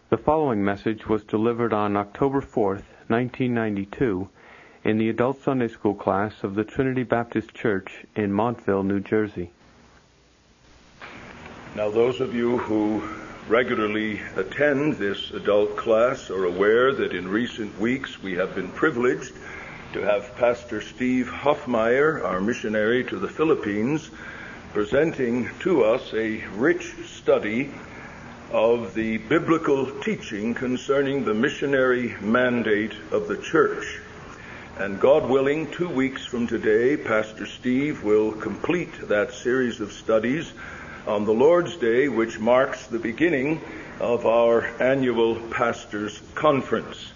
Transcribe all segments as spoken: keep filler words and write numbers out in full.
The following message was delivered on October fourth, nineteen ninety-two, in the Adult Sunday School class of the Trinity Baptist Church in Montville, New Jersey. Now, those of you who regularly attend this adult class are aware that in recent weeks we have been privileged to have Pastor Steve Hoffmeyer, our missionary to the Philippines, presenting to us a rich study of the biblical teaching concerning the missionary mandate of the church. And God willing, two weeks from today, Pastor Steve will complete that series of studies on the Lord's Day, which marks the beginning of our annual Pastors' Conference.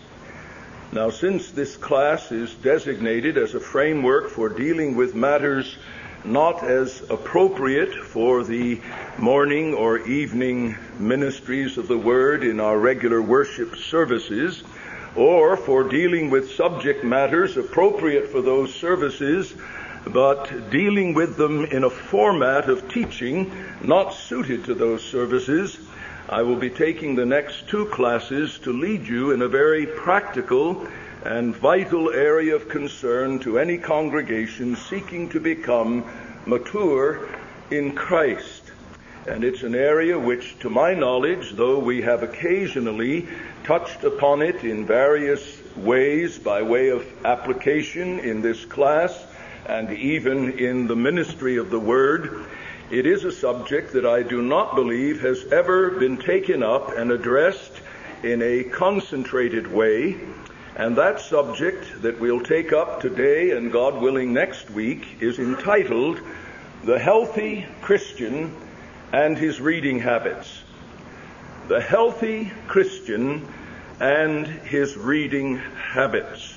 Now, since this class is designated as a framework for dealing with matters not as appropriate for the morning or evening ministries of the Word in our regular worship services, or for dealing with subject matters appropriate for those services, but dealing with them in a format of teaching not suited to those services, I will be taking the next two classes to lead you in a very practical and vital area of concern to any congregation seeking to become mature in Christ. And it's an area which, to my knowledge, though we have occasionally touched upon it in various ways by way of application in this class and even in the ministry of the Word, it is a subject that I do not believe has ever been taken up and addressed in a concentrated way. And that subject that we'll take up today and God willing next week is entitled The Healthy Christian and His Reading Habits. The Healthy Christian and His Reading Habits.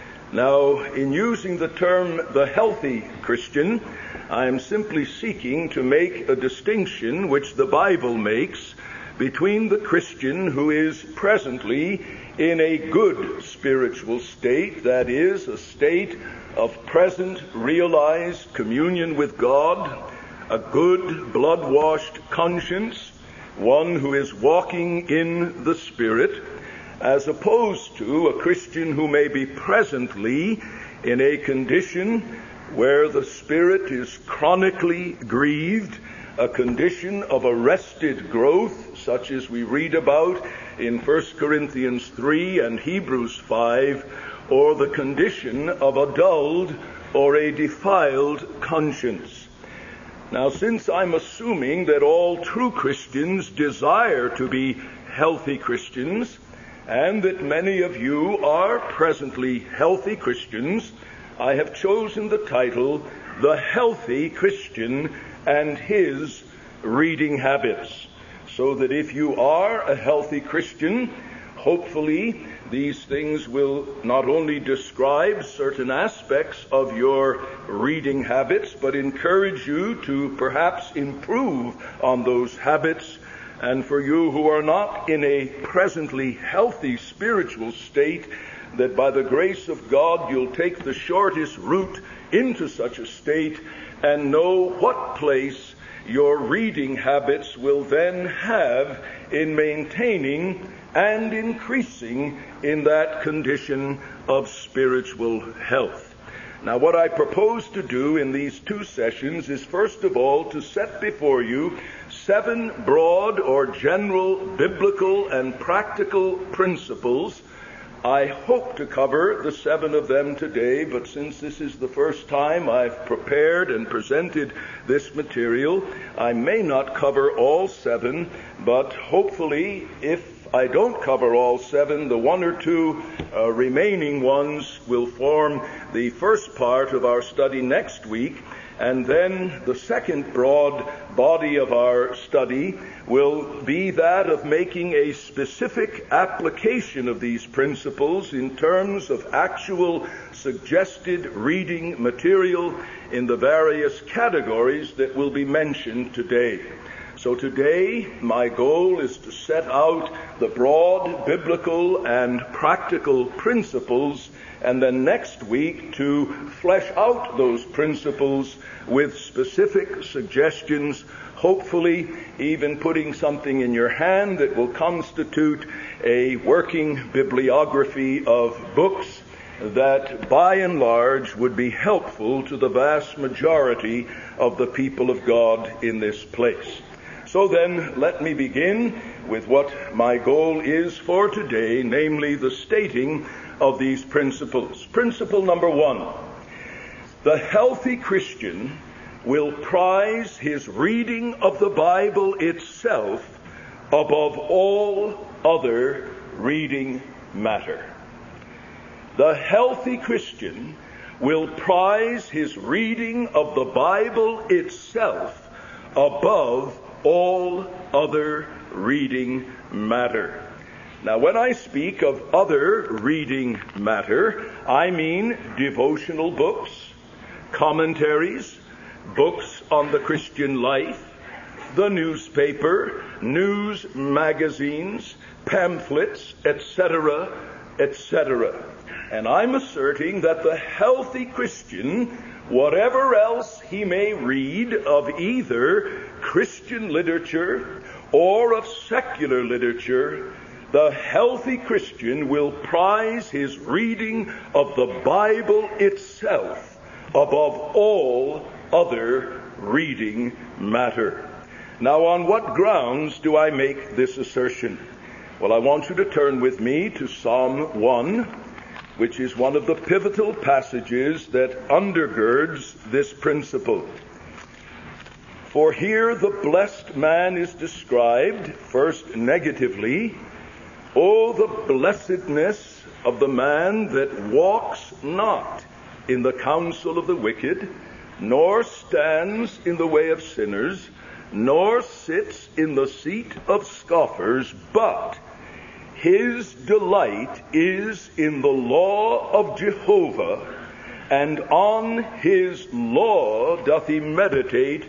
Now, in using the term the healthy Christian, I am simply seeking to make a distinction which the Bible makes between the Christian who is presently in a good spiritual state, that is, a state of present realized communion with God, a good blood-washed conscience, one who is walking in the Spirit, as opposed to a Christian who may be presently in a condition where the Spirit is chronically grieved, a condition of arrested growth, such as we read about in First Corinthians three and Hebrews five, or the condition of a dulled or a defiled conscience. Now, since I'm assuming that all true Christians desire to be healthy Christians, and that many of you are presently healthy Christians, I have chosen the title, The Healthy Christian and His Reading Habits, so that if you are a healthy Christian, hopefully these things will not only describe certain aspects of your reading habits, but encourage you to perhaps improve on those habits. And for you who are not in a presently healthy spiritual state, that by the grace of God you'll take the shortest route into such a state and know what place your reading habits will then have in maintaining and increasing in that condition of spiritual health. Now, what I propose to do in these two sessions is, first of all, to set before you seven broad or general biblical and practical principles. I hope to cover the seven of them today, but since this is the first time I've prepared and presented this material, I may not cover all seven, but hopefully, if I don't cover all seven, the one or two uh, remaining ones will form the first part of our study next week. And then the second broad body of our study will be that of making a specific application of these principles in terms of actual suggested reading material in the various categories that will be mentioned today. So today, my goal is to set out the broad biblical and practical principles, and then next week to flesh out those principles with specific suggestions, hopefully even putting something in your hand that will constitute a working bibliography of books that by and large would be helpful to the vast majority of the people of God in this place. So then, let me begin with what my goal is for today, namely the stating of these principles. Principle number one: the healthy Christian will prize his reading of the Bible itself above all other reading matter. The healthy Christian will prize his reading of the Bible itself above all other reading matter. Now, when I speak of other reading matter, I mean devotional books, commentaries, books on the Christian life, the newspaper, news magazines, pamphlets, et cetera, et cetera. And I'm asserting that the healthy Christian, whatever else he may read of either Christian literature or of secular literature, the healthy Christian will prize his reading of the Bible itself above all other reading matter. Now, on what grounds do I make this assertion? Well, I want you to turn with me to Psalm one, which is one of the pivotal passages that undergirds this principle. For here the blessed man is described, first negatively. Oh, the blessedness of the man that walks not in the counsel of the wicked, nor stands in the way of sinners, nor sits in the seat of scoffers, but his delight is in the law of Jehovah, and on his law doth he meditate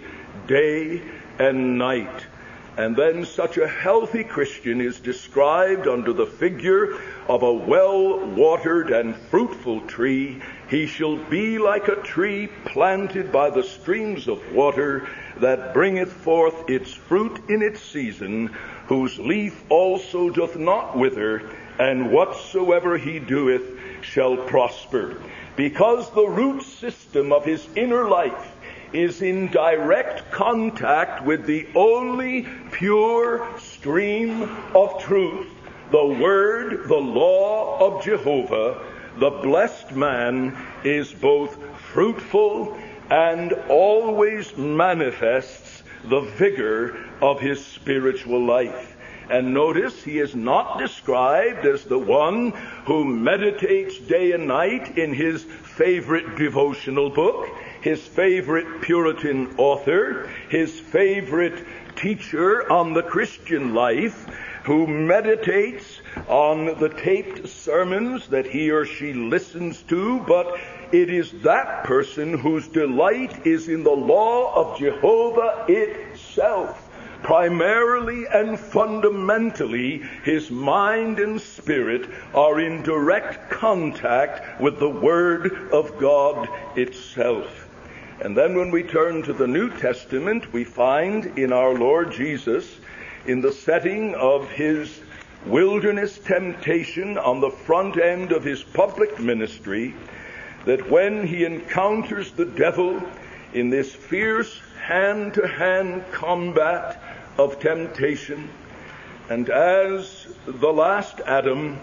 day and night. And then such a healthy Christian is described under the figure of a well-watered and fruitful tree. He shall be like a tree planted by the streams of water, that bringeth forth its fruit in its season, whose leaf also doth not wither, and whatsoever he doeth shall prosper. Because the root system of his inner life is in direct contact with the only pure stream of truth, the Word, the law of Jehovah, the blessed man is both fruitful and always manifests the vigor of his spiritual life. And notice, he is not described as the one who meditates day and night in his favorite devotional book, his favorite Puritan author, his favorite teacher on the Christian life, who meditates on the taped sermons that he or she listens to, but it is that person whose delight is in the law of Jehovah itself. Primarily and fundamentally, his mind and spirit are in direct contact with the Word of God itself. And then when we turn to the New Testament, we find in our Lord Jesus, in the setting of his wilderness temptation on the front end of his public ministry, that when he encounters the devil in this fierce hand-to-hand combat of temptation, and as the last Adam,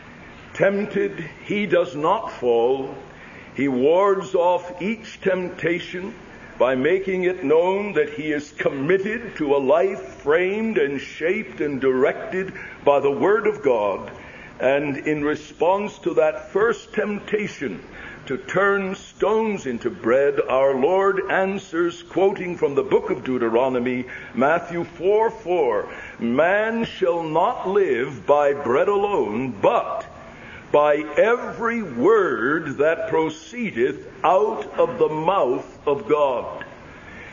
tempted, he does not fall. He wards off each temptation by making it known that he is committed to a life framed and shaped and directed by the Word of God. And in response to that first temptation to turn stones into bread, our Lord answers, quoting from the book of Deuteronomy, Matthew four four, man shall not live by bread alone, but by every word that proceedeth out of the mouth of God.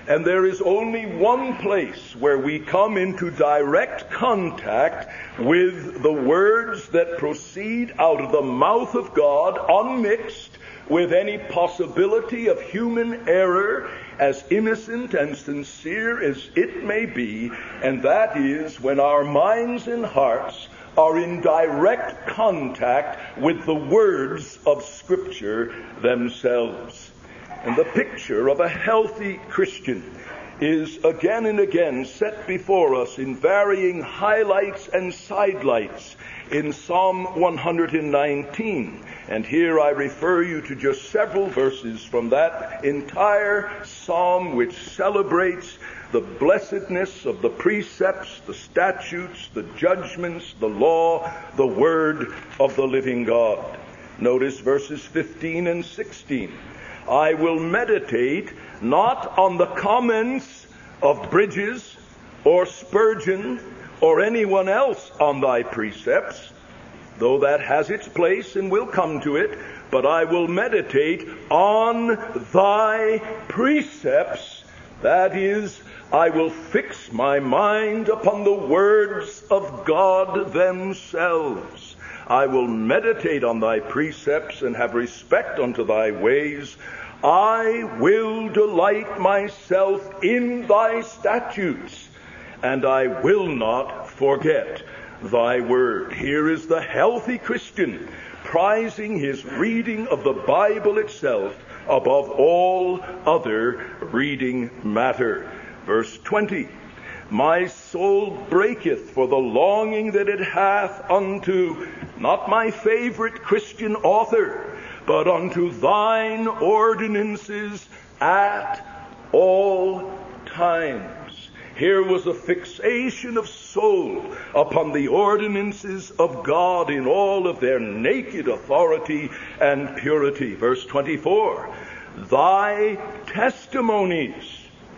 And there is only one place where we come into direct contact with the words that proceed out of the mouth of God, unmixed with any possibility of human error, as innocent and sincere as it may be, and that is when our minds and hearts are in direct contact with the words of Scripture themselves. And the picture of a healthy Christian is again and again set before us in varying highlights and sidelights in Psalm one hundred nineteen. And here I refer you to just several verses from that entire psalm, which celebrates the blessedness of the precepts, the statutes, the judgments, the law, the word of the living God. Notice verses fifteen and sixteen. I will meditate not on the comments of Bridges or Spurgeon or anyone else on thy precepts, though that has its place and will come to it, but I will meditate on thy precepts. That is, I will fix my mind upon the words of God themselves. I will meditate on thy precepts and have respect unto thy ways. I will delight myself in thy statutes, and I will not forget thy word. Here is the healthy Christian prizing his reading of the Bible itself above all other reading matter. Verse twenty. My soul breaketh for the longing that it hath unto, not my favorite Christian author, but unto thine ordinances at all times. Here was a fixation of soul upon the ordinances of God in all of their naked authority and purity. Verse twenty-four. Thy testimonies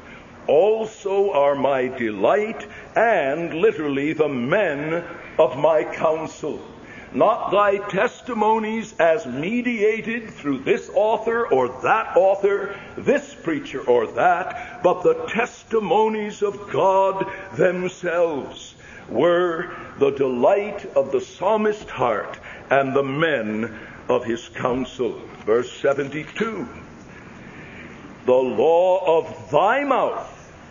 also are my delight, and literally the men of my counsel. Not thy testimonies as mediated through this author or that author, this preacher or that, but the testimonies of God themselves were the delight of the psalmist's heart and the men of his counsel. Verse seventy-two. The law of thy mouth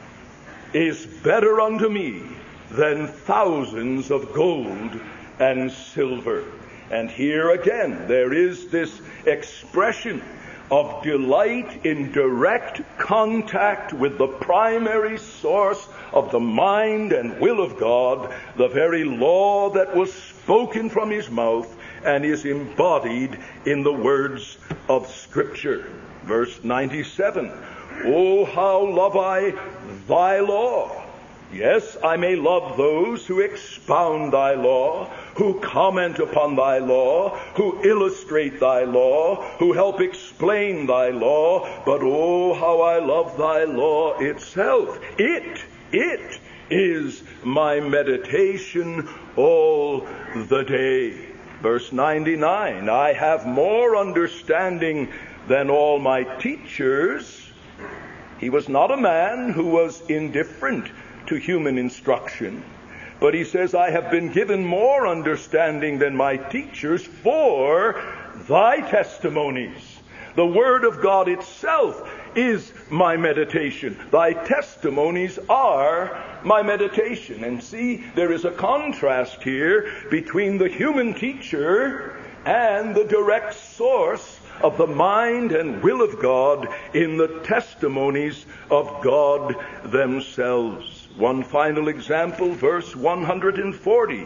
is better unto me than thousands of gold and silver. And here again, there is this expression of delight in direct contact with the primary source of the mind and will of God, the very law that was spoken from his mouth and is embodied in the words of Scripture. Verse ninety-seven. Oh, how love I thy law. Yes, I may love those who expound thy law, who comment upon thy law, who illustrate thy law, who help explain thy law, but oh, how I love thy law itself. It, it is my meditation all the day. Verse ninety-nine. I have more understanding than all my teachers. He was not a man who was indifferent to human instruction, but he says, I have been given more understanding than my teachers for thy testimonies. The word of God itself is my meditation. Thy testimonies are my meditation. And see, there is a contrast here between the human teacher and the direct source of the mind and will of God in the testimonies of God themselves. One final example, verse one hundred forty.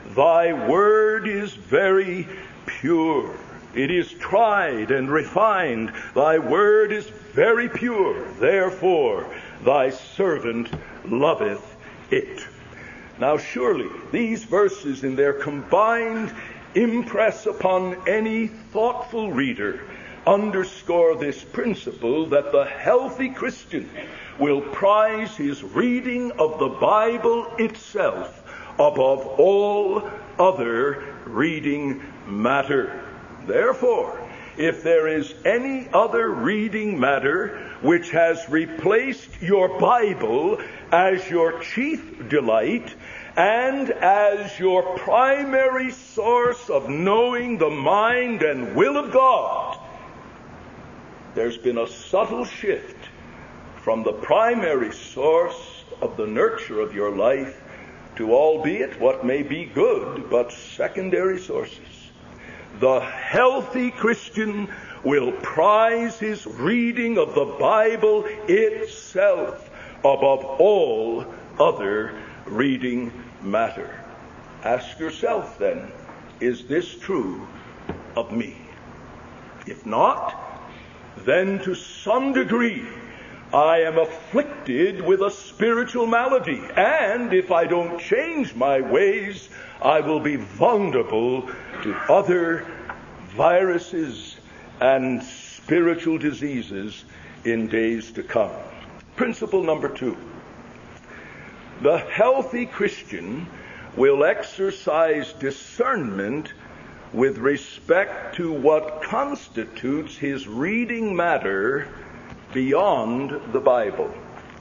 Thy word is very pure. It is tried and refined. Thy word is very pure. Therefore, thy servant loveth it. Now surely, these verses in their combined impress upon any thoughtful reader underscore this principle that the healthy Christian will prize his reading of the Bible itself above all other reading matter. Therefore, if there is any other reading matter which has replaced your Bible as your chief delight and as your primary source of knowing the mind and will of God, there's been a subtle shift from the primary source of the nurture of your life to, albeit what may be good, but secondary sources. The healthy Christian will prize his reading of the Bible itself above all other reading matter. Ask yourself then, is this true of me? If not, then to some degree I am afflicted with a spiritual malady, and if I don't change my ways, I will be vulnerable to other viruses and spiritual diseases in days to come. Principle number two. The healthy Christian will exercise discernment with respect to what constitutes his reading matter beyond the Bible.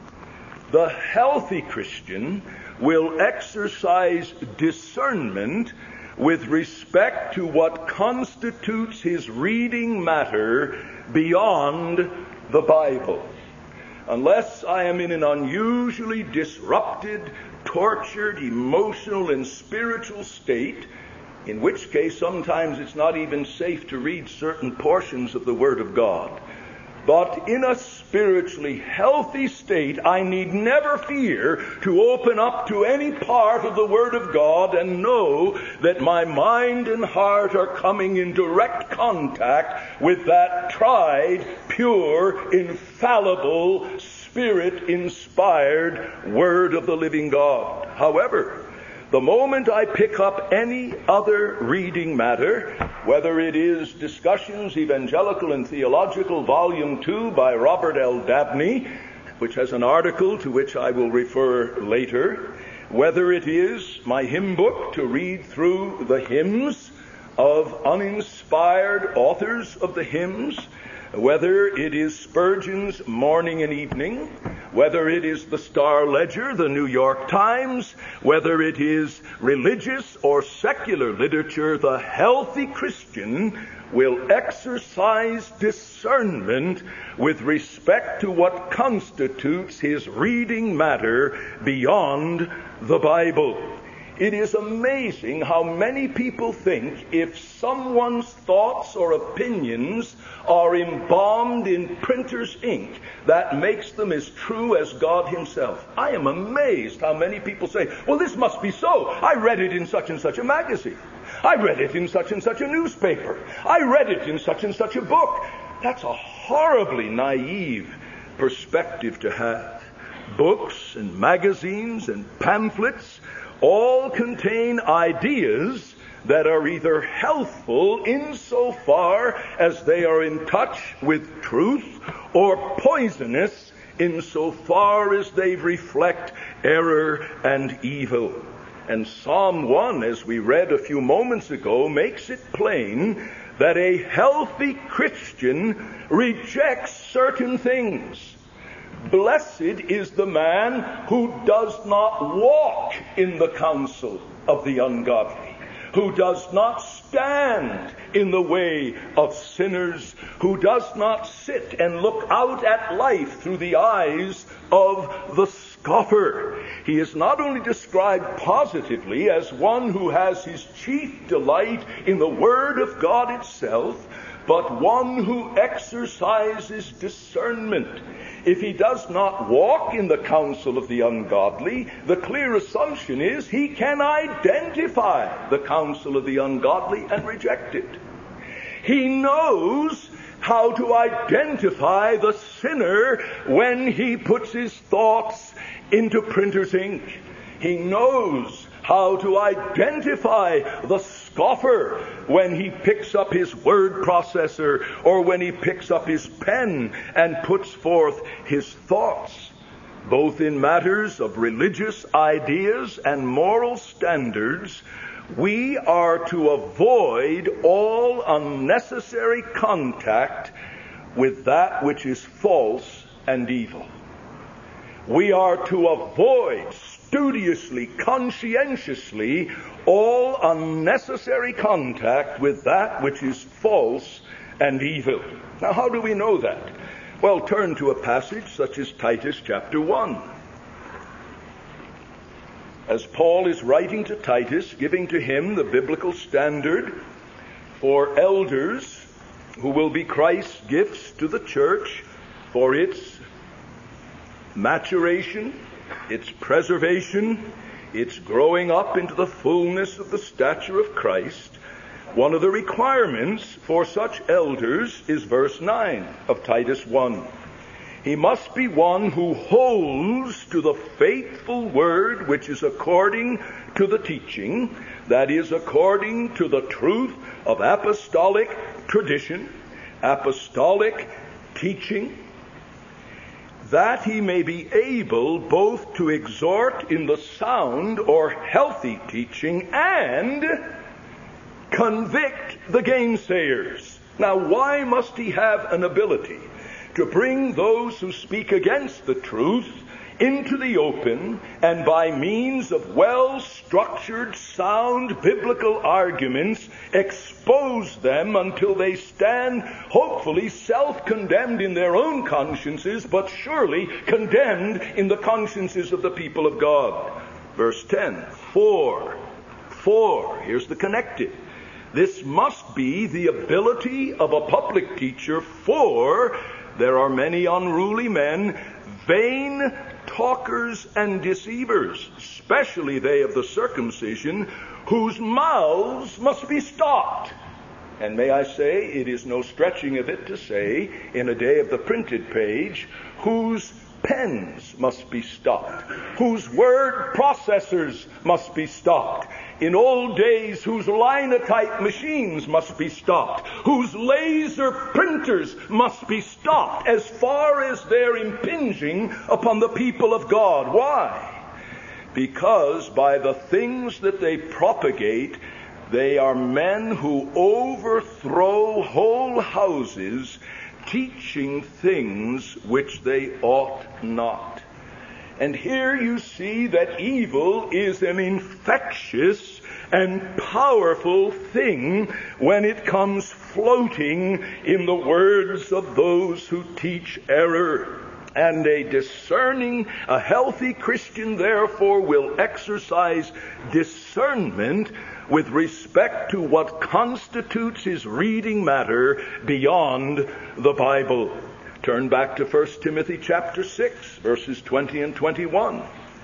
The healthy Christian will exercise discernment with respect to what constitutes his reading matter beyond the Bible. Unless I am in an unusually disrupted, tortured, emotional, and spiritual state, in which case sometimes it's not even safe to read certain portions of the Word of God. But in a spiritually healthy state, I need never fear to open up to any part of the Word of God and know that my mind and heart are coming in direct contact with that tried, pure, infallible, Spirit-inspired Word of the living God. However, the moment I pick up any other reading matter, whether it is Discussions, Evangelical and Theological, Volume two by Robert L. Dabney, which has an article to which I will refer later, whether it is my hymn book to read through the hymns of uninspired authors of the hymns, whether it is Spurgeon's Morning and Evening, whether it is the Star Ledger, the New York Times, whether it is religious or secular literature, the healthy Christian will exercise discernment with respect to what constitutes his reading matter beyond the Bible. It is amazing how many people think if someone's thoughts or opinions are embalmed in printer's ink, that makes them as true as God himself. I am amazed how many people say, well, this must be so. I read it in such and such a magazine. I read it in such and such a newspaper. I read it in such and such a book. That's a horribly naive perspective to have. Books and magazines and pamphlets all contain ideas that are either healthful insofar as they are in touch with truth, or poisonous insofar as they reflect error and evil. And Psalm one, as we read a few moments ago, makes it plain that a healthy Christian rejects certain things. Blessed is the man who does not walk in the counsel of the ungodly, who does not stand in the way of sinners, who does not sit and look out at life through the eyes of the scoffer. He is not only described positively as one who has his chief delight in the Word of God itself, but one who exercises discernment. If he does not walk in the counsel of the ungodly, the clear assumption is he can identify the counsel of the ungodly and reject it. He knows how to identify the sinner when he puts his thoughts into printer's ink. He knows how to identify the scoffer when he picks up his word processor or when he picks up his pen and puts forth his thoughts. Both in matters of religious ideas and moral standards, we are to avoid all unnecessary contact with that which is false and evil. We are to avoid studiously, conscientiously, all unnecessary contact with that which is false and evil. Now, how do we know that? Well, turn to a passage such as Titus chapter one. As Paul is writing to Titus, giving to him the biblical standard for elders who will be Christ's gifts to the church for its maturation, its preservation, its growing up into the fullness of the stature of Christ, one of the requirements for such elders is verse nine of Titus one. He must be one who holds to the faithful word which is according to the teaching, that is, according to the truth of apostolic tradition, apostolic teaching, that he may be able both to exhort in the sound or healthy teaching and convict the gainsayers. Now, why must he have an ability to bring those who speak against the truth into the open, and by means of well-structured, sound biblical arguments, expose them until they stand, hopefully self-condemned in their own consciences, but surely condemned in the consciences of the people of God? Verse ten, for, for, here's the connected. This must be the ability of a public teacher, for there are many unruly men, vain talkers and deceivers, especially they of the circumcision, whose mouths must be stopped. And may I say, it is no stretching of it to say, in a day of the printed page, whose pens must be stopped, whose word processors must be stopped. In old days, whose linotype machines must be stopped, whose laser printers must be stopped as far as they're impinging upon the people of God. Why? Because by the things that they propagate, they are men who overthrow whole houses, teaching things which they ought not. And here you see that evil is an infectious and powerful thing when it comes floating in the words of those who teach error. And a discerning, a healthy Christian, therefore, will exercise discernment with respect to what constitutes his reading matter beyond the Bible. Turn back to First Timothy chapter six, verses twenty and twenty-one.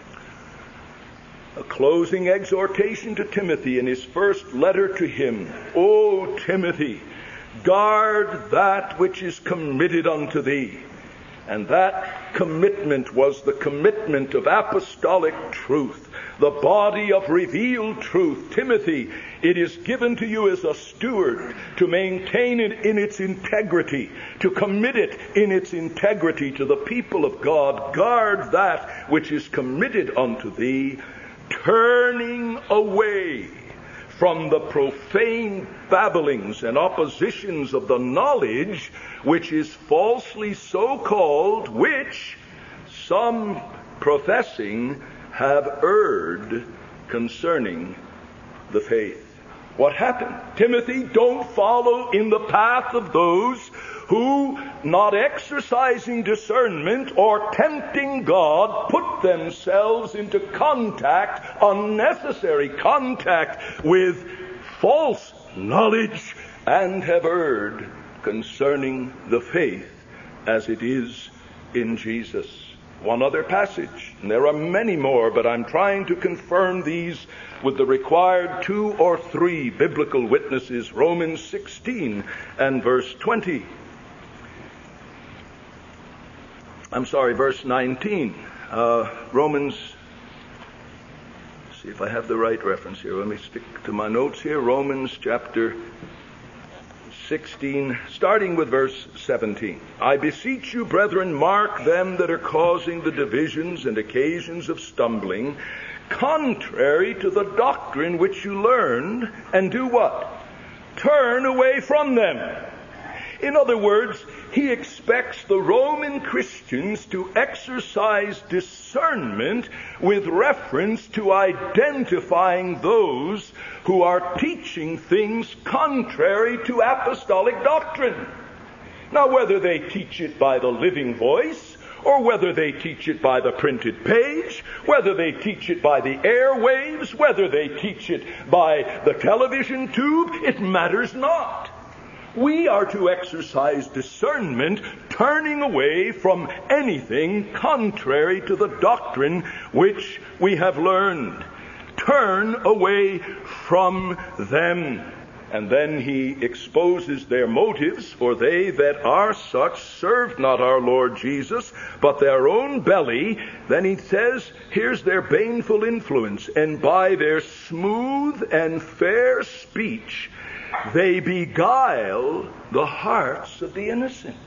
A closing exhortation to Timothy in his first letter to him. O Timothy, guard that which is committed unto thee. And that commitment was the commitment of apostolic truth, the body of revealed truth. Timothy, it is given to you as a steward to maintain it in its integrity, to commit it in its integrity to the people of God. Guard that which is committed unto thee, turning away from the profane babblings and oppositions of the knowledge which is falsely so called, which some professing have erred concerning the faith. What happened? Timothy, don't follow in the path of those who, not exercising discernment or tempting God, put themselves into contact, unnecessary contact, with false knowledge and have erred concerning the faith as it is in Jesus. One other passage, and there are many more, but I'm trying to confirm these with the required two or three biblical witnesses. Romans sixteen and verse twenty. I'm sorry, verse nineteen. Uh, Romans, see if I have the right reference here. Let me stick to my notes here. Romans chapter sixteen, starting with verse seventeen. I beseech you, brethren, mark them that are causing the divisions and occasions of stumbling, contrary to the doctrine which you learned, and do what? Turn away from them. In other words, he expects the Roman Christians to exercise discernment with reference to identifying those who are teaching things contrary to apostolic doctrine. Now, whether they teach it by the living voice, or whether they teach it by the printed page, whether they teach it by the airwaves, whether they teach it by the television tube, it matters not. We are to exercise discernment, turning away from anything contrary to the doctrine which we have learned. Turn away from them. And then he exposes their motives, for they that are such serve not our Lord Jesus, but their own belly. Then he says, here's their baneful influence. And by their smooth and fair speech, they beguile the hearts of the innocent.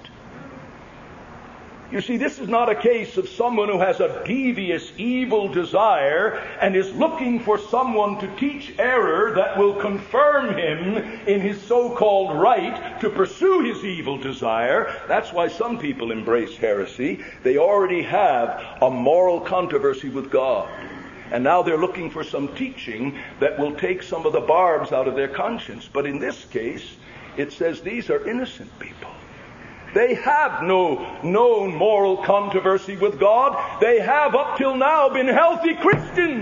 You see, this is not a case of someone who has a devious, evil desire and is looking for someone to teach error that will confirm him in his so-called right to pursue his evil desire. That's why some people embrace heresy. They already have a moral controversy with God. And now they're looking for some teaching that will take some of the barbs out of their conscience. But in this case, it says these are innocent people. They have no known moral controversy with God. They have up till now been healthy Christians.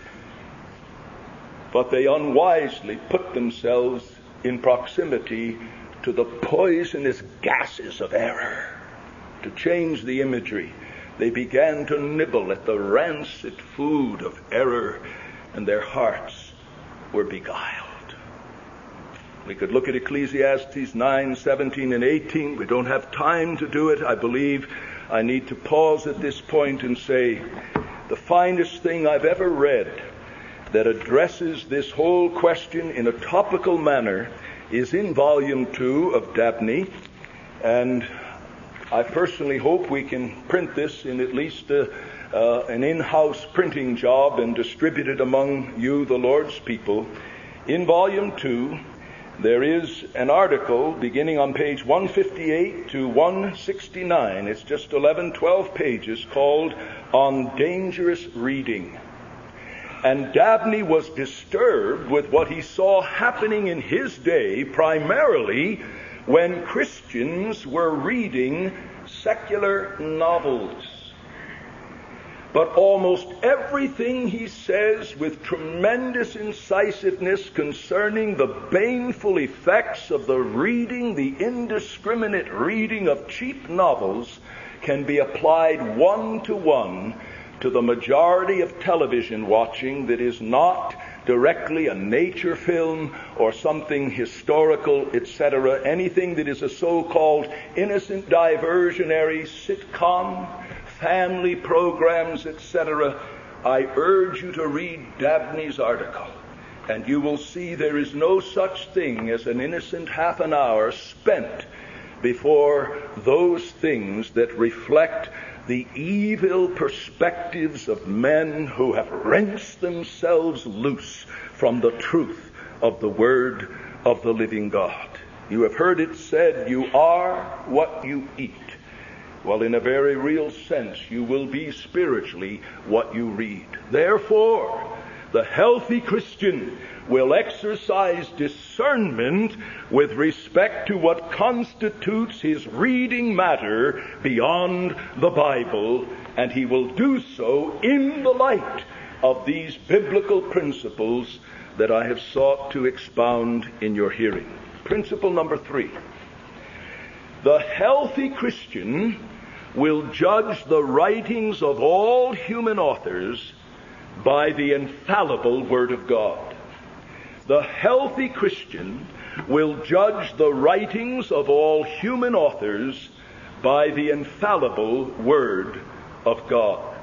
But they unwisely put themselves in proximity to the poisonous gases of error. To change the imagery, they began to nibble at the rancid food of error, and their hearts were beguiled. We could look at Ecclesiastes nine, seventeen, and eighteen. We don't have time to do it. I believe I need to pause at this point and say the finest thing I've ever read that addresses this whole question in a topical manner is in volume two of Dabney. And I personally hope we can print this in at least a, uh, an in-house printing job and distribute it among you, the Lord's people. In volume two, there is an article beginning on page one fifty-eight to one sixty-nine. It's just eleven, twelve pages, called On Dangerous Reading. And Dabney was disturbed with what he saw happening in his day, primarily when Christians were reading secular novels. But almost everything he says with tremendous incisiveness concerning the baneful effects of the reading, the indiscriminate reading of cheap novels, can be applied one-to-one to the majority of television watching that is not directly a nature film or something historical, et cetera, anything that is a so-called innocent diversionary sitcom, family programs, et cetera. I urge you to read Dabney's article, and you will see there is no such thing as an innocent half an hour spent before those things that reflect the evil perspectives of men who have wrenched themselves loose from the truth of the Word of the living God. You have heard it said, you are what you eat. Well, in a very real sense, you will be spiritually what you read. Therefore, the healthy Christian will exercise discernment with respect to what constitutes his reading matter beyond the Bible, and he will do so in the light of these biblical principles that I have sought to expound in your hearing. Principle number three. The healthy Christian will judge the writings of all human authors by the infallible Word of God. The healthy Christian will judge the writings of all human authors by the infallible Word of God.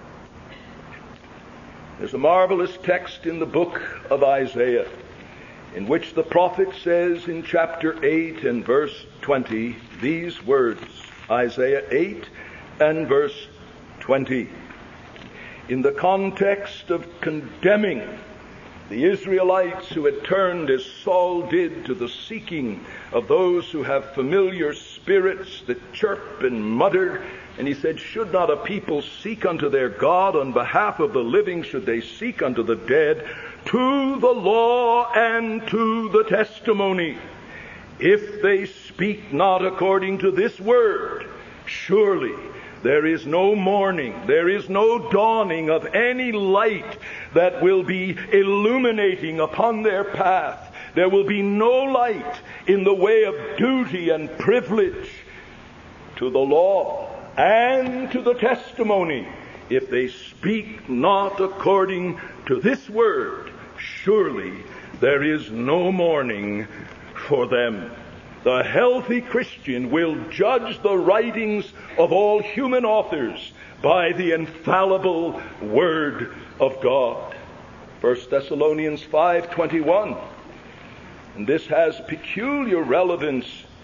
There's a marvelous text in the book of Isaiah in which the prophet says in chapter eight and verse twenty these words. Isaiah eight and verse twenty. In the context of condemning The Israelites who had turned, as Saul did, to the seeking of those who have familiar spirits that chirp and mutter. And he said, should not a people seek unto their God on behalf of the living? Should they seek unto the dead? To the law and to the testimony. If they speak not according to this word, surely there is no morning, there is no dawning of any light that will be illuminating upon their path. There will be no light in the way of duty and privilege to the law and to the testimony. If they speak not according to this word, surely there is no morning for them. The healthy Christian will judge the writings of all human authors by the infallible Word of God. First Thessalonians five twenty-one. And this has peculiar relevance,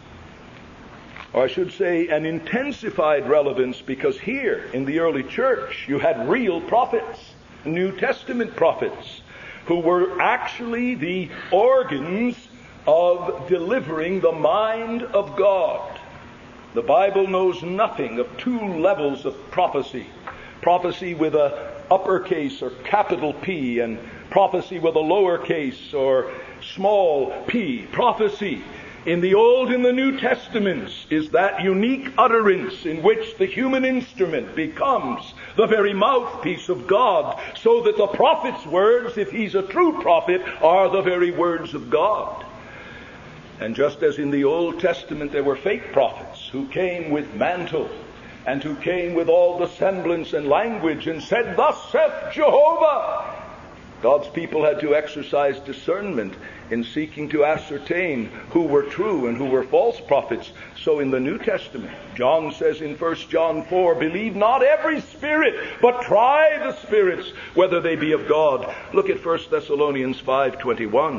or I should say an intensified relevance, because here in the early church you had real prophets, New Testament prophets, who were actually the organs of delivering the mind of God. The Bible knows nothing of two levels of prophecy. Prophecy with a uppercase or capital P, and prophecy with a lowercase or small p. Prophecy in the Old and the New Testaments is that unique utterance in which the human instrument becomes the very mouthpiece of God, so that the prophet's words, if he's a true prophet, are the very words of God. And just as in the Old Testament there were fake prophets who came with mantle and who came with all the semblance and language and said, "Thus saith Jehovah," God's people had to exercise discernment in seeking to ascertain who were true and who were false prophets. So in the New Testament, John says in First John four, "Believe not every spirit, but try the spirits, whether they be of God." Look at First Thessalonians five twenty-one.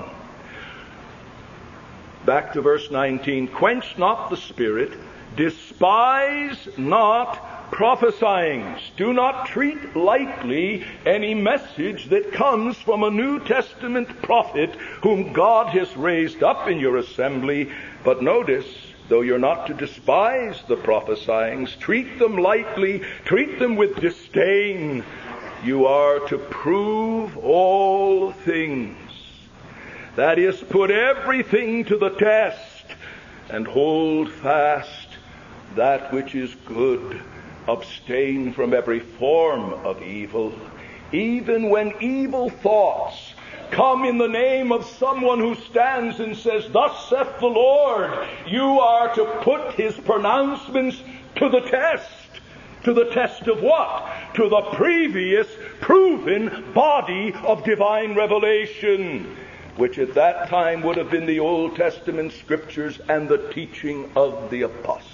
Back to verse nineteen. "Quench not the spirit, despise not prophesying." Do not treat lightly any message that comes from a New Testament prophet whom God has raised up in your assembly. But notice, though you're not to despise the prophesyings, treat them lightly, treat them with disdain. You are to prove all things. That is, put everything to the test and hold fast that which is good. Abstain from every form of evil. Even when evil thoughts come in the name of someone who stands and says, "Thus saith the Lord," you are to put his pronouncements to the test. To the test of what? To the previous proven body of divine revelation, which at that time would have been the Old Testament scriptures and the teaching of the apostles.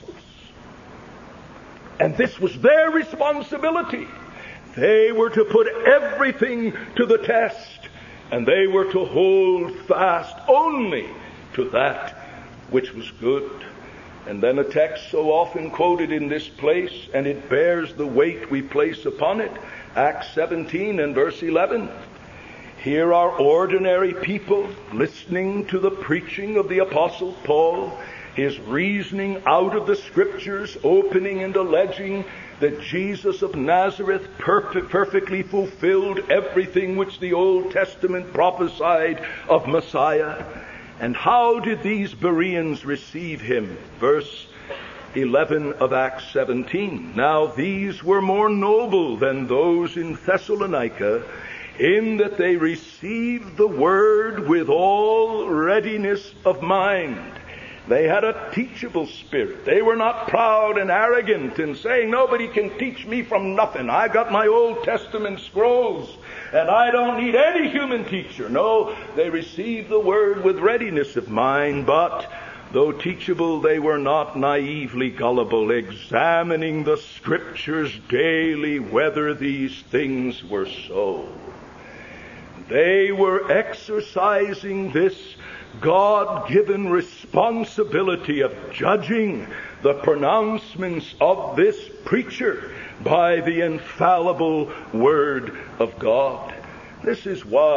And this was their responsibility. They were to put everything to the test, and they were to hold fast only to that which was good. And then a text so often quoted in this place, and it bears the weight we place upon it, Acts seventeen and verse eleven. Here are ordinary people listening to the preaching of the Apostle Paul, his reasoning out of the Scriptures, opening and alleging that Jesus of Nazareth perfect, perfectly fulfilled everything which the Old Testament prophesied of Messiah. And how did these Bereans receive him? Verse eleven of Acts seventeen. "Now these were more noble than those in Thessalonica, in that they received the word with all readiness of mind." They had a teachable spirit. They were not proud and arrogant and saying, "Nobody can teach me from nothing. I got my Old Testament scrolls and I don't need any human teacher." No, they received the word with readiness of mind, but though teachable, they were not naively gullible, examining the Scriptures daily whether these things were so. They were exercising this God-given responsibility of judging the pronouncements of this preacher by the infallible Word of God. This is why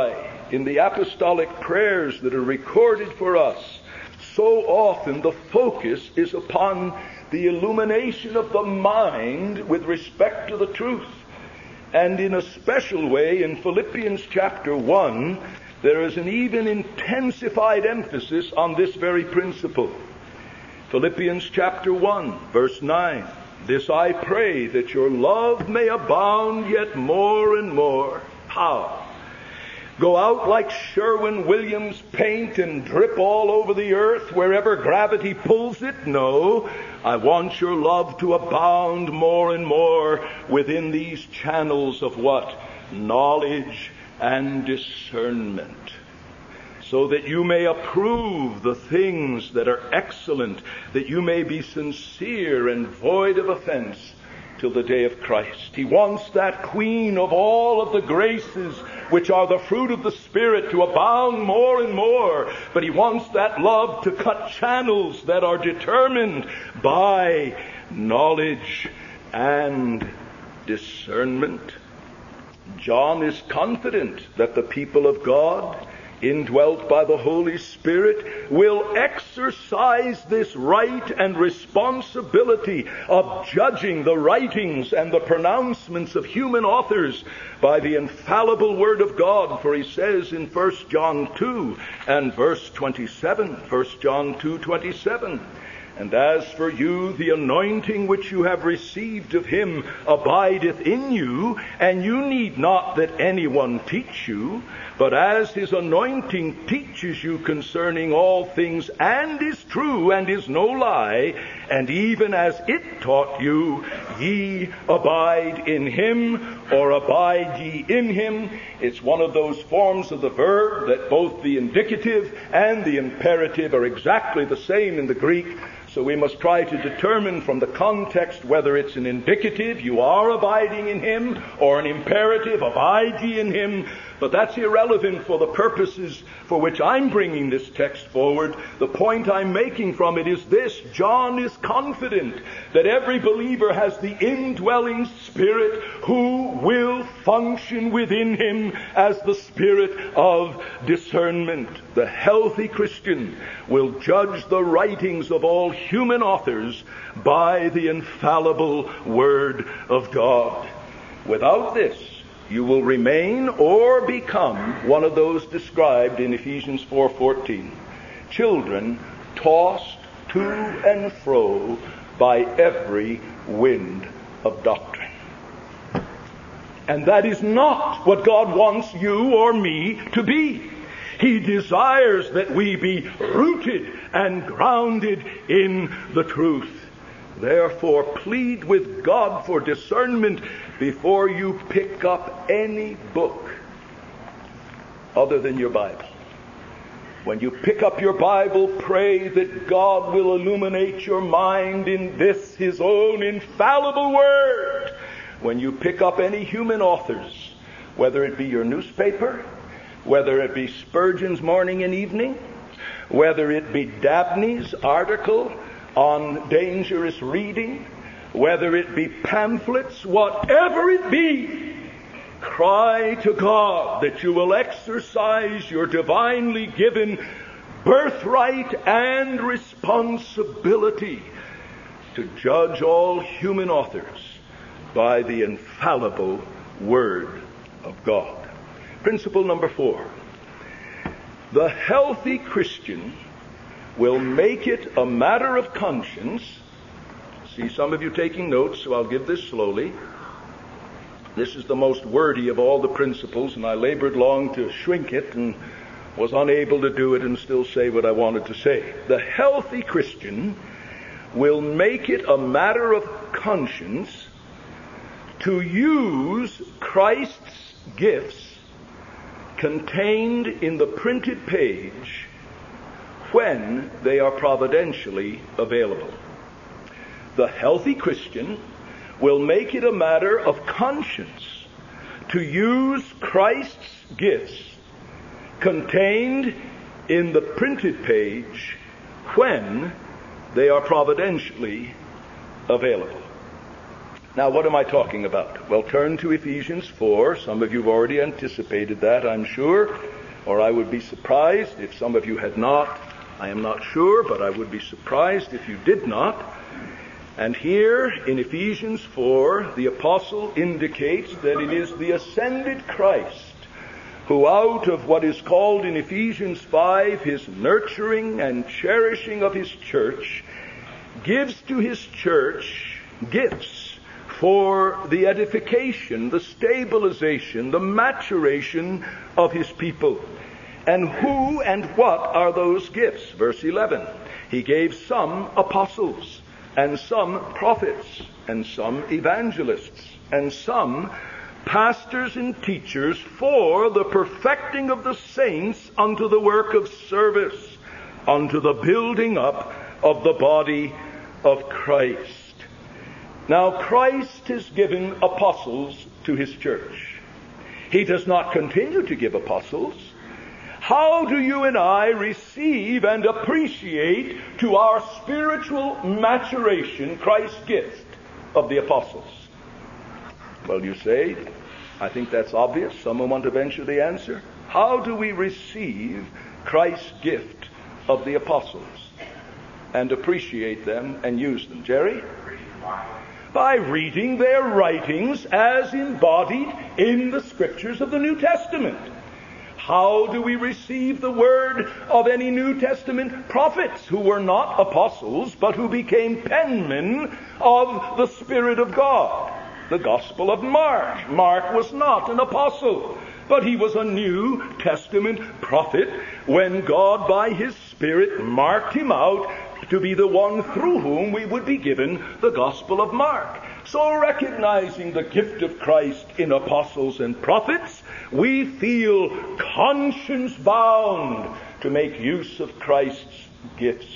in the apostolic prayers that are recorded for us, so often the focus is upon the illumination of the mind with respect to the truth. And in a special way, in Philippians chapter one, there is an even intensified emphasis on this very principle. Philippians chapter one, verse nine. This I pray, that your love may abound yet more and more. How? Go out like Sherwin-Williams paint and drip all over the earth wherever gravity pulls it? No. I want your love to abound more and more within these channels of what? Knowledge and discernment. So that you may approve the things that are excellent, that you may be sincere and void of offense till the day of Christ. He wants that queen of all of the graces which are the fruit of the Spirit to abound more and more. But he wants that love to cut channels that are determined by knowledge and discernment. John is confident that the people of God, indwelt by the Holy Spirit, will exercise this right and responsibility of judging the writings and the pronouncements of human authors by the infallible Word of God. For he says in First John two and verse twenty-seven, First John two twenty-seven, and as for you, the anointing which you have received of him abideth in you, and you need not that anyone teach you. But as his anointing teaches you concerning all things, and is true, and is no lie, and even as it taught you, ye abide in him, or abide ye in him. It's one of those forms of the verb that both the indicative and the imperative are exactly the same in the Greek. So we must try to determine from the context whether it's an indicative, you are abiding in him, or an imperative, abide ye in him. But that's irrelevant for the purposes for which I'm bringing this text forward. The point I'm making from it is this: John is confident that every believer has the indwelling Spirit who will function within him as the Spirit of discernment. The healthy Christian will judge the writings of all human authors by the infallible Word of God. Without this, you will remain or become one of those described in Ephesians four fourteen. Children tossed to and fro by every wind of doctrine. And that is not what God wants you or me to be. He desires that we be rooted and grounded in the truth. Therefore, plead with God for discernment before you pick up any book other than your Bible. When you pick up your Bible, pray that God will illuminate your mind in this, his own infallible Word. When you pick up any human authors, whether it be your newspaper, whether it be Spurgeon's Morning and Evening, whether it be Dabney's article on dangerous reading, whether it be pamphlets, whatever it be, cry to God that you will exercise your divinely given birthright and responsibility to judge all human authors by the infallible Word of God. Principle number four. The healthy Christian will make it a matter of conscience. See some of you taking notes, so I'll give this slowly. This is the most wordy of all the principles, and I labored long to shrink it and was unable to do it and still say what I wanted to say. The healthy Christian will make it a matter of conscience to use Christ's gifts contained in the printed page when they are providentially available. The healthy Christian will make it a matter of conscience to use Christ's gifts contained in the printed page when they are providentially available. Now, what am I talking about? Well, turn to Ephesians four. Some of you have already anticipated that, I'm sure. or I would be surprised if some of you had not. I am not sure, but I would be surprised if you did not. And here in Ephesians four, the apostle indicates that it is the ascended Christ who, out of what is called in Ephesians five, his nurturing and cherishing of his church, gives to his church gifts for the edification, the stabilization, the maturation of his people. And who and what are those gifts? Verse eleven. He gave some apostles, and some prophets, and some evangelists, and some pastors and teachers for the perfecting of the saints unto the work of service, unto the building up of the body of Christ. Now, Christ has given apostles to his church. He does not continue to give apostles. How do you and I receive and appreciate to our spiritual maturation Christ's gift of the apostles? Well, you say, I think that's obvious. Someone want to venture the answer? How do we receive Christ's gift of the apostles and appreciate them and use them? Jerry? By reading their writings as embodied in the scriptures of the New Testament. How do we receive the word of any New Testament prophets who were not apostles, but who became penmen of the Spirit of God? The Gospel of Mark. Mark was not an apostle, but he was a New Testament prophet when God, by his Spirit, marked him out to be the one through whom we would be given the Gospel of Mark. So, recognizing the gift of Christ in apostles and prophets, we feel conscience bound to make use of Christ's gifts.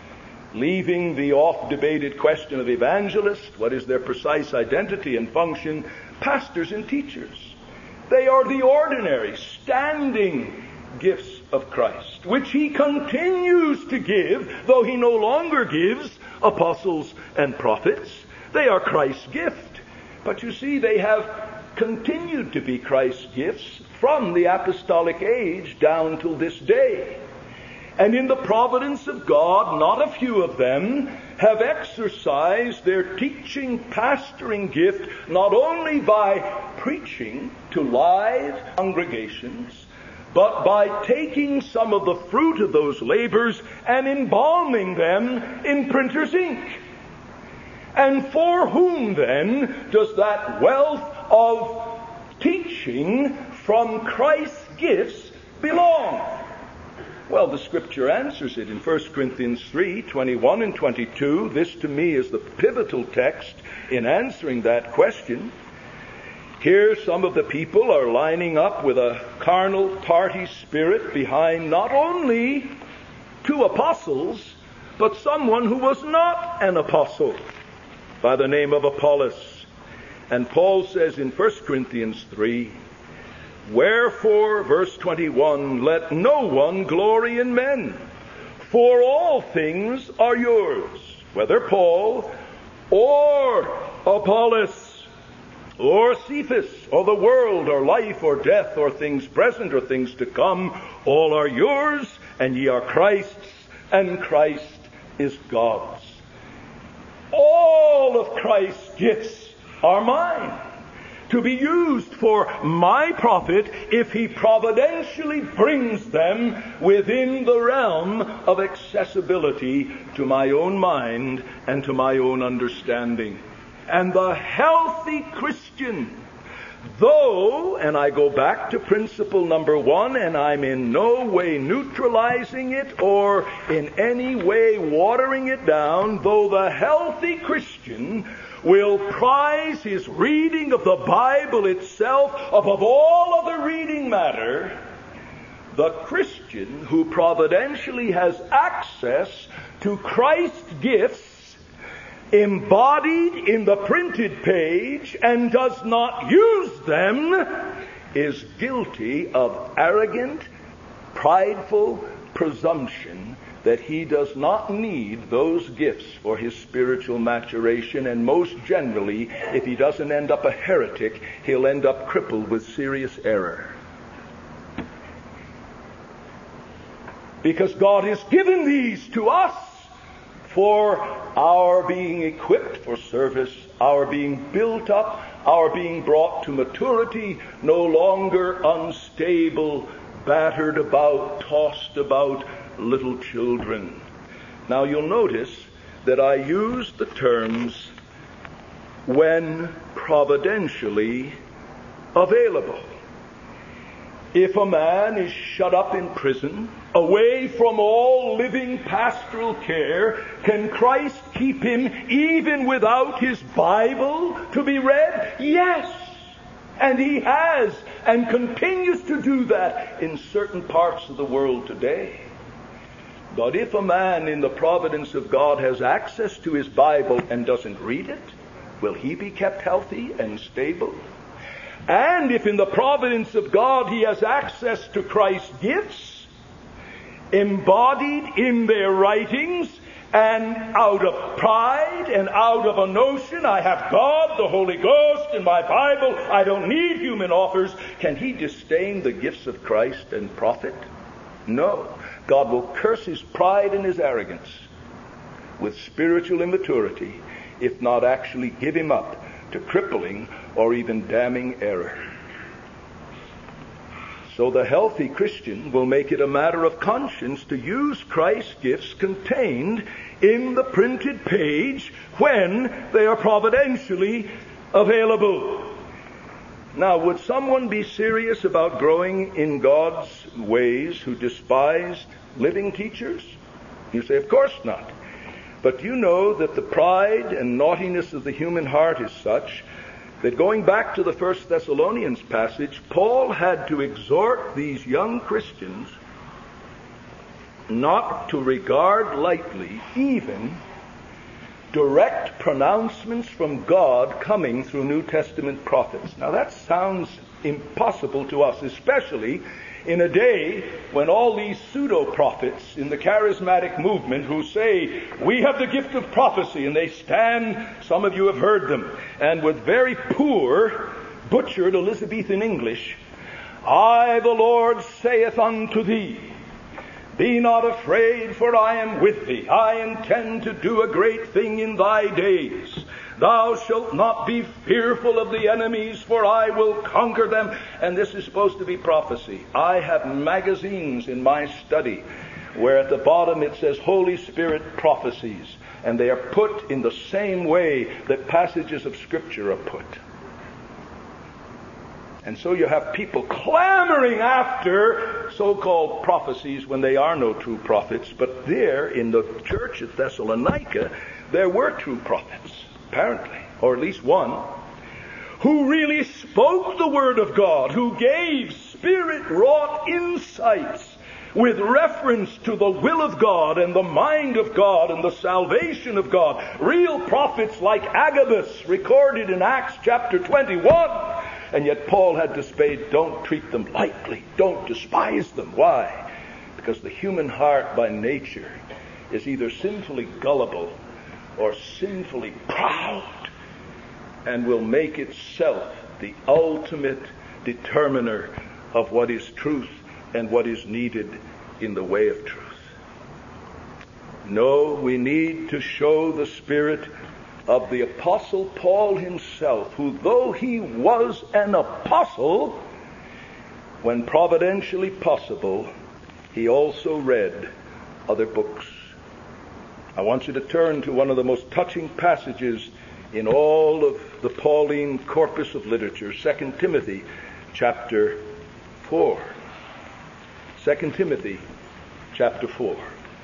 Leaving the oft-debated question of evangelists, what is their precise identity and function, pastors and teachers. They are the ordinary, standing gifts of Christ, which he continues to give, though he no longer gives apostles and prophets. They are Christ's gift. But you see, they have continued to be Christ's gifts from the apostolic age down till this day. And in the providence of God, not a few of them have exercised their teaching, pastoring gift, not only by preaching to live congregations, but by taking some of the fruit of those labors and embalming them in printer's ink. And for whom then does that wealth of teaching from Christ's gifts belong? Well, the Scripture answers it in First Corinthians three, twenty-one and twenty-two. This to me is the pivotal text in answering that question. Here some of the people are lining up with a carnal party spirit behind not only two apostles, but someone who was not an apostle by the name of Apollos. And Paul says in First Corinthians three, wherefore, verse twenty-one, let no one glory in men, for all things are yours, whether Paul or Apollos or Cephas or the world or life or death or things present or things to come, all are yours, and ye are Christ's, and Christ is God's. All of Christ's gifts are mine, to be used for my profit if he providentially brings them within the realm of accessibility to my own mind and to my own understanding. And the healthy Christian, though, and I go back to principle number one, and I'm in no way neutralizing it or in any way watering it down, though the healthy Christian will prize his reading of the Bible itself above all other reading matter, the Christian who providentially has access to Christ's gifts embodied in the printed page and does not use them is guilty of arrogant, prideful presumption that he does not need those gifts for his spiritual maturation, and most generally, if he doesn't end up a heretic, he'll end up crippled with serious error. because God has given these to us for our being equipped for service, our being built up, our being brought to maturity, no longer unstable, battered about, tossed about little children. Now you'll notice that I use the terms when providentially available. If a man is shut up in prison, away from all living pastoral care, can Christ keep him even without his Bible to be read? Yes. And he has and continues to do that in certain parts of the world today. But if a man in the providence of God has access to his Bible and doesn't read it, will he be kept healthy and stable? And if in the providence of God he has access to Christ's gifts, embodied in their writings, and out of pride and out of a notion, I have God, the Holy Ghost, in my Bible, I don't need human offers, can he disdain the gifts of Christ and profit? No. God will curse his pride and his arrogance with spiritual immaturity, if not actually give him up to crippling or even damning error. So the healthy Christian will make it a matter of conscience to use Christ's gifts contained in the printed page when they are providentially available. Now, would someone be serious about growing in God's ways who despised living teachers? You say, of course not. But you know that the pride and naughtiness of the human heart is such that, going back to the First Thessalonians passage, Paul had to exhort these young Christians not to regard lightly even direct pronouncements from God coming through New Testament prophets. Now that sounds impossible to us, especially in a day when all these pseudo-prophets in the charismatic movement who say, we have the gift of prophecy, and they stand, some of you have heard them, and with very poor, butchered Elizabethan English, I, the Lord, saith unto thee, be not afraid, for I am with thee. I intend to do a great thing in thy days. Thou shalt not be fearful of the enemies, for I will conquer them. And this is supposed to be prophecy. I have magazines in my study where at the bottom it says Holy Spirit prophecies. And they are put in the same way that passages of Scripture are put. And so you have people clamoring after so-called prophecies when they are no true prophets. But there, in the church at Thessalonica, there were true prophets, apparently, or at least one, who really spoke the Word of God, who gave Spirit-wrought insights with reference to the will of God and the mind of God and the salvation of God. Real prophets like Agabus, recorded in Acts chapter twenty-one. And yet Paul had to say, don't treat them lightly. Don't despise them. Why? Because the human heart by nature is either sinfully gullible or sinfully proud, and will make itself the ultimate determiner of what is truth and what is needed in the way of truth. No, we need to show the spirit of the Apostle Paul himself, who, though he was an apostle, when providentially possible, he also read other books. I want you to turn to one of the most touching passages in all of the Pauline corpus of literature, Second Timothy chapter four. Second Timothy chapter four.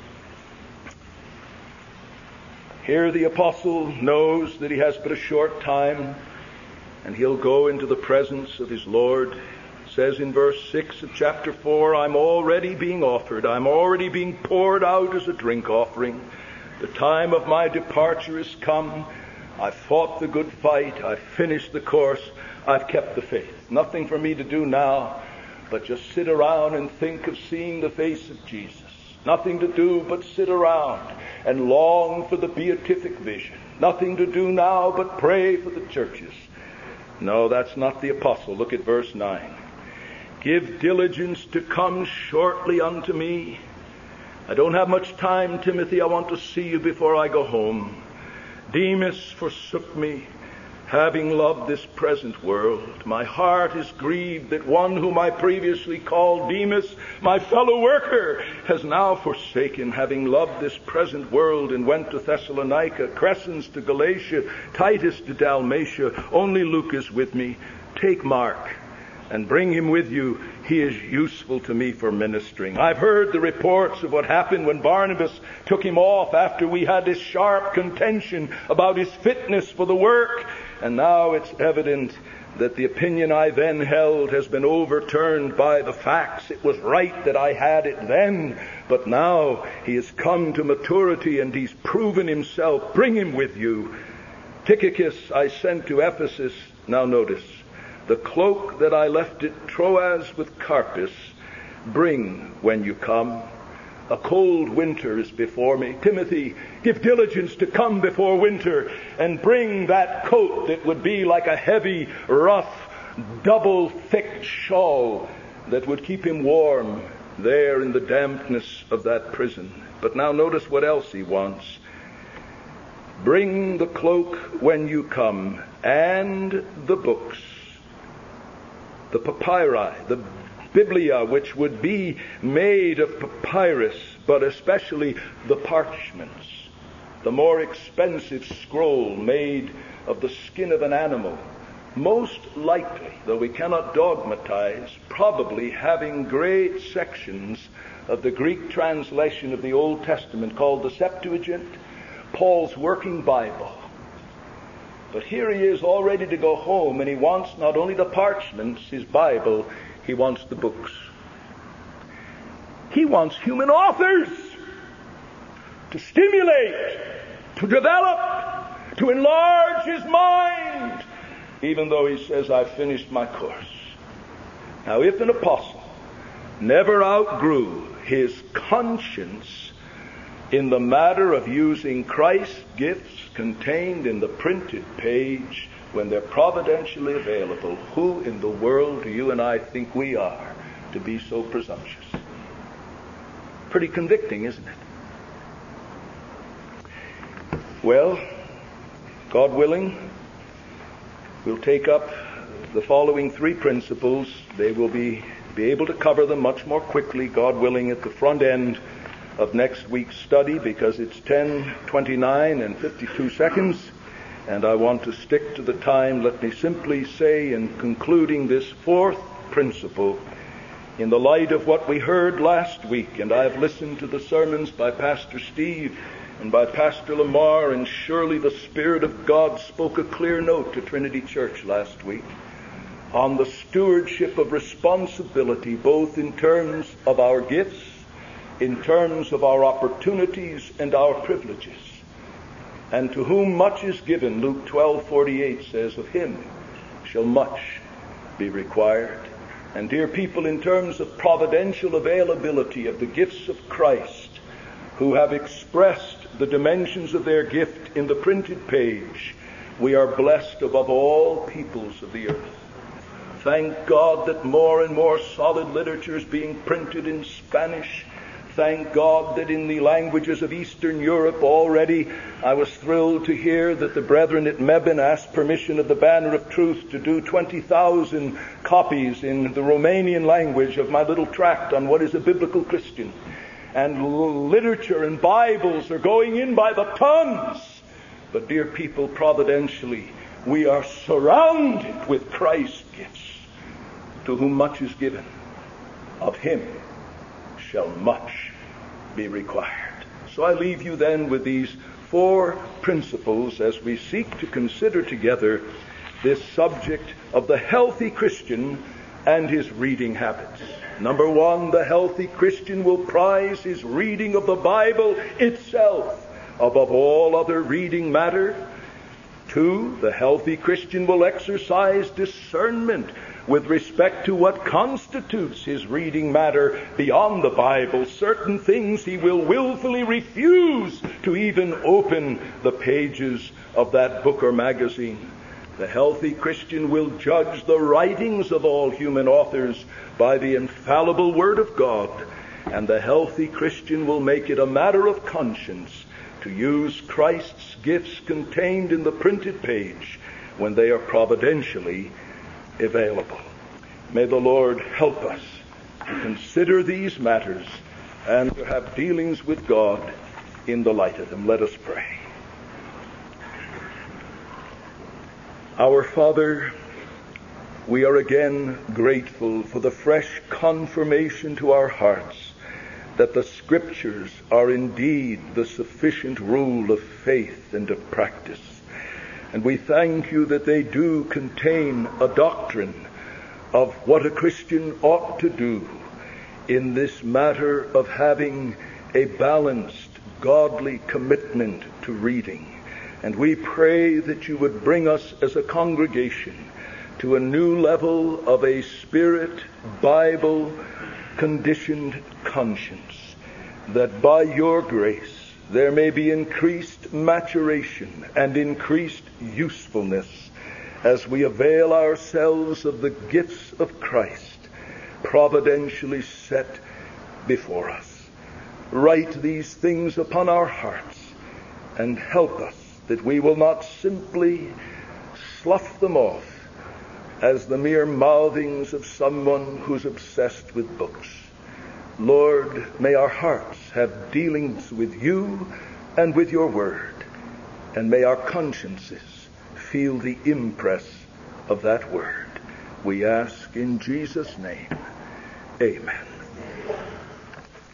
Here the apostle knows that he has but a short time, and he'll go into the presence of his Lord. It says in verse six of chapter four, I'm already being offered, I'm already being poured out as a drink offering. The time of my departure is come. I've fought the good fight, I've finished the course, I've kept the faith. Nothing for me to do now but just sit around and think of seeing the face of Jesus. Nothing to do but sit around and long for the beatific vision. Nothing to do now but pray for the churches. No, that's not the apostle. Look at verse nine. Give diligence to come shortly unto me, I don't have much time, Timothy. I want to see you before I go home. Demas forsook me, having loved this present world. My heart is grieved that one whom I previously called Demas, my fellow worker, has now forsaken, having loved this present world, and went to Thessalonica, Crescens to Galatia, Titus to Dalmatia. Only Luke is with me. Take Mark and bring him with you. He is useful to me for ministering. I've heard the reports of what happened when Barnabas took him off after we had this sharp contention about his fitness for the work. And now it's evident that the opinion I then held has been overturned by the facts. It was right that I had it then, but now he has come to maturity and he's proven himself. Bring him with you. Tychicus I sent to Ephesus. Now notice, the cloak that I left at Troas with Carpus, bring when you come. A cold winter is before me. Timothy, give diligence to come before winter, and bring that coat that would be like a heavy, rough, double thick shawl that would keep him warm there in the dampness of that prison. But now notice what else he wants. Bring the cloak when you come, and the books, the papyri, the Biblia, which would be made of papyrus, but especially the parchments, the more expensive scroll made of the skin of an animal, most likely, though we cannot dogmatize, probably having great sections of the Greek translation of the Old Testament called the Septuagint, Paul's working Bible. But here he is all ready to go home, and he wants not only the parchments, his Bible, he wants the books. He wants human authors to stimulate, to develop, to enlarge his mind, even though he says, I've finished my course. Now, if an apostle never outgrew his conscience in the matter of using Christ's gifts contained in the printed page when they're providentially available, who in the world do you and I think we are to be so presumptuous? Pretty convicting, isn't it? Well, God willing, we'll take up the following three principles. They will be, be able to cover them much more quickly, God willing, at the front end of next week's study, because it's ten twenty-nine and fifty-two seconds, and I want to stick to the time. Let me simply say, in concluding this fourth principle, in the light of what we heard last week, and I have listened to the sermons by Pastor Steve and by Pastor Lamar, and surely the Spirit of God spoke a clear note to Trinity Church last week on the stewardship of responsibility, both in terms of our gifts, in terms of our opportunities and our privileges. And to whom much is given, Luke twelve forty-eight says, of him shall much be required. And dear people, in terms of providential availability of the gifts of Christ, who have expressed the dimensions of their gift in the printed page, we are blessed above all peoples of the earth. Thank God that more and more solid literature is being printed in Spanish. Thank God that in the languages of Eastern Europe already, I was thrilled to hear that the brethren at Mebane asked permission of the Banner of Truth to do twenty thousand copies in the Romanian language of my little tract on what is a biblical Christian. And literature and Bibles are going in by the tons. But dear people, providentially, we are surrounded with Christ's gifts. To whom much is given, of him shall much be required. So I leave you then with these four principles as we seek to consider together this subject of the healthy Christian and his reading habits. Number one, the healthy Christian will prize his reading of the Bible itself above all other reading matter. Two, the healthy Christian will exercise discernment with respect to what constitutes his reading matter beyond the Bible. Certain things he will willfully refuse to even open the pages of that book or magazine. The healthy Christian will judge the writings of all human authors by the infallible Word of God. and the healthy Christian will make it a matter of conscience to use Christ's gifts contained in the printed page when they are providentially available. May the Lord help us to consider these matters and to have dealings with God in the light of them. Let us pray. Our Father, we are again grateful for the fresh confirmation to our hearts that the Scriptures are indeed the sufficient rule of faith and of practice. And we thank you that they do contain a doctrine of what a Christian ought to do in this matter of having a balanced, godly commitment to reading. And we pray that you would bring us as a congregation to a new level of a Spirit, Bible, conditioned conscience, that by your grace there may be increased maturation and increased usefulness as we avail ourselves of the gifts of Christ providentially set before us. Write these things upon our hearts and help us that we will not simply slough them off as the mere mouthings of someone who's obsessed with books. Lord, may our hearts have dealings with you and with your word, and may our consciences feel the impress of that word. We ask in Jesus' name. Amen.